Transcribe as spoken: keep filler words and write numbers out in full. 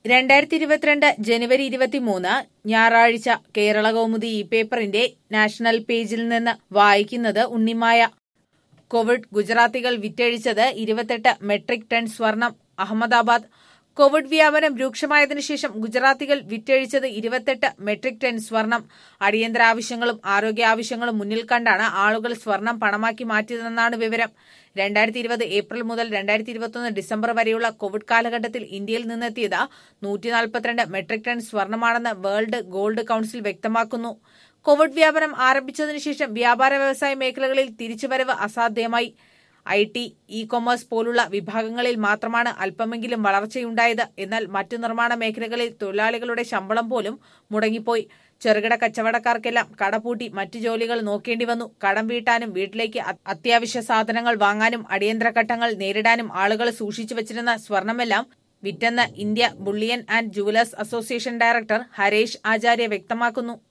രണ്ടായിരത്തി ഇരുപത്തിരണ്ട് ജനുവരി ഇരുപത്തിമൂന്ന് ഞായറാഴ്ച കേരള കൗമുദി ഇ പേപ്പറിന്റെ നാഷണൽ പേജിൽ നിന്ന് വായിക്കുന്നത് ഉണ്ണിമായ. കോവിഡ് ഗുജറാത്തികൾ വിറ്റഴിച്ചത് ഇരുപത്തെട്ട് മെട്രിക് ടൺ സ്വർണം. അഹമ്മദാബാദ്. കോവിഡ് വ്യാപനം രൂക്ഷമായതിനു ശേഷം ഗുജറാത്തികൾ വിറ്റഴിച്ചത് ഇരുപത്തെട്ട് മെട്രിക് ടൺ സ്വർണം. അടിയന്തര ആവശ്യങ്ങളും ആരോഗ്യ ആവശ്യങ്ങളും മുന്നിൽ കണ്ടാണ് ആളുകൾ സ്വർണം പണമാക്കി മാറ്റിയതെന്നാണ് വിവരം. രണ്ടായിരത്തി ഇരുപത് ഏപ്രിൽ മുതൽ രണ്ടായിരത്തി ഇരുപത്തിയൊന്ന് ഡിസംബർ വരെയുള്ള കോവിഡ് കാലഘട്ടത്തിൽ ഇന്ത്യയിൽ നിന്നെത്തിയത് നൂറ്റി നാൽപ്പത്തിരണ്ട് മെട്രിക് ടൺ സ്വർണമാണെന്ന് വേൾഡ് ഗോൾഡ് കൌൺസിൽ വ്യക്തമാക്കുന്നു. കോവിഡ് വ്യാപനം ആരംഭിച്ചതിനു ശേഷം വ്യാപാര വ്യവസായ മേഖലകളിൽ തിരിച്ചുവരവ് അസാധ്യമായി. ഐ ടി, ഇ കൊമേഴ്സ് പോലുള്ള വിഭാഗങ്ങളിൽ മാത്രമാണ് അല്പമെങ്കിലും വളർച്ചയുണ്ടായത്. എന്നാൽ മറ്റു നിർമ്മാണ മേഖലകളിൽ തൊഴിലാളികളുടെ ശമ്പളം പോലും മുടങ്ങിപ്പോയി. ചെറുകിട കച്ചവടക്കാർക്കെല്ലാം കടപൂട്ടി മറ്റു ജോലികൾ നോക്കേണ്ടി വന്നു. കടം വീട്ടാനും വീട്ടിലേക്ക് അത്യാവശ്യ സാധനങ്ങൾ വാങ്ങാനും അടിയന്തര ഘട്ടങ്ങൾ നേരിടാനും ആളുകൾ സൂക്ഷിച്ചു വച്ചിരുന്ന സ്വർണമെല്ലാം വിറ്റെന്ന് India bullion and jewellers association director Haresh Acharya വ്യക്തമാക്കുന്നു.